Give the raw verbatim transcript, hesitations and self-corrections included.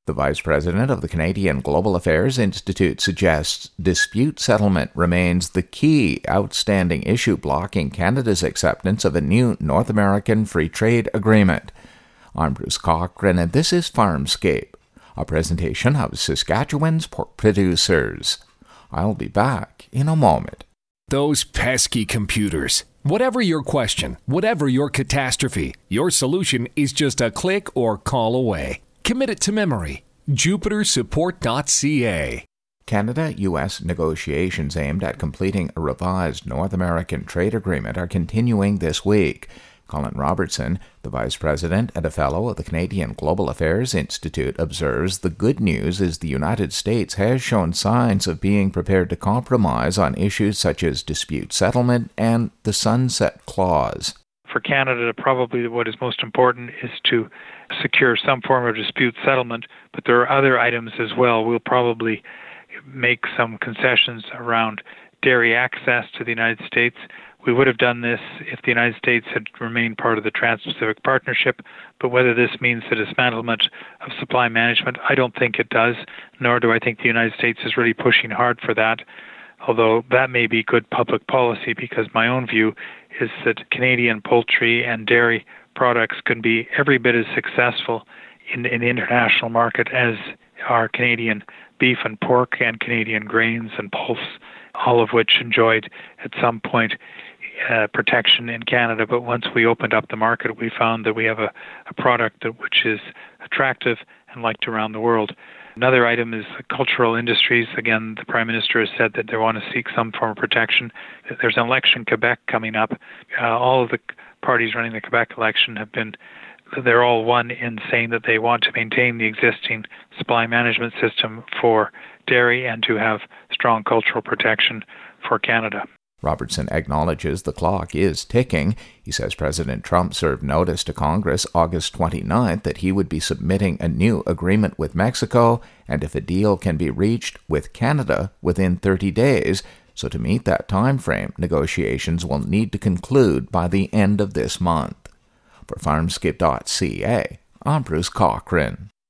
The vice president of the Canadian Global Affairs Institute suggests dispute settlement remains the key outstanding issue blocking Canada's acceptance of a new North American free trade agreement. I'm Bruce Cochran, and this is Farmscape, a presentation of Saskatchewan's pork producers. I'll be back in a moment. Those pesky computers. Whatever your question, whatever your catastrophe, your solution is just a click or call away. Commit it to memory. Jupiter Support dot c a. Canada-U S negotiations aimed at completing a revised North American trade agreement are continuing this week. Colin Robertson, the vice president and a fellow of the Canadian Global Affairs Institute, observes the good news is the United States has shown signs of being prepared to compromise on issues such as dispute settlement and the sunset clause. For Canada, probably what is most important is to secure some form of dispute settlement, but there are other items as well. We'll probably make some concessions around dairy access to the United States. We would have done this if the United States had remained part of the Trans-Pacific Partnership, but whether this means the dismantlement of supply management, I don't think it does, nor do I think the United States is really pushing hard for that, although that may be good public policy, because my own view is that Canadian poultry and dairy products can be every bit as successful in, in the international market as are Canadian beef and pork and Canadian grains and pulse, all of which enjoyed at some point uh, protection in Canada. But once we opened up the market, we found that we have a, a product that which is attractive and liked around the world. Another item is the cultural industries. Again, the Prime Minister has said that they want to seek some form of protection. There's an election in Quebec coming up. Uh, all of the parties running the Quebec election have been, they're all one in saying that they want to maintain the existing supply management system for dairy and to have strong cultural protection for Canada. Robertson acknowledges the clock is ticking. He says President Trump served notice to Congress August twenty-ninth that he would be submitting a new agreement with Mexico, and if a deal can be reached with Canada within thirty days, so to meet that time frame, negotiations will need to conclude by the end of this month. For Farmscape dot c a, I'm Bruce Cochran.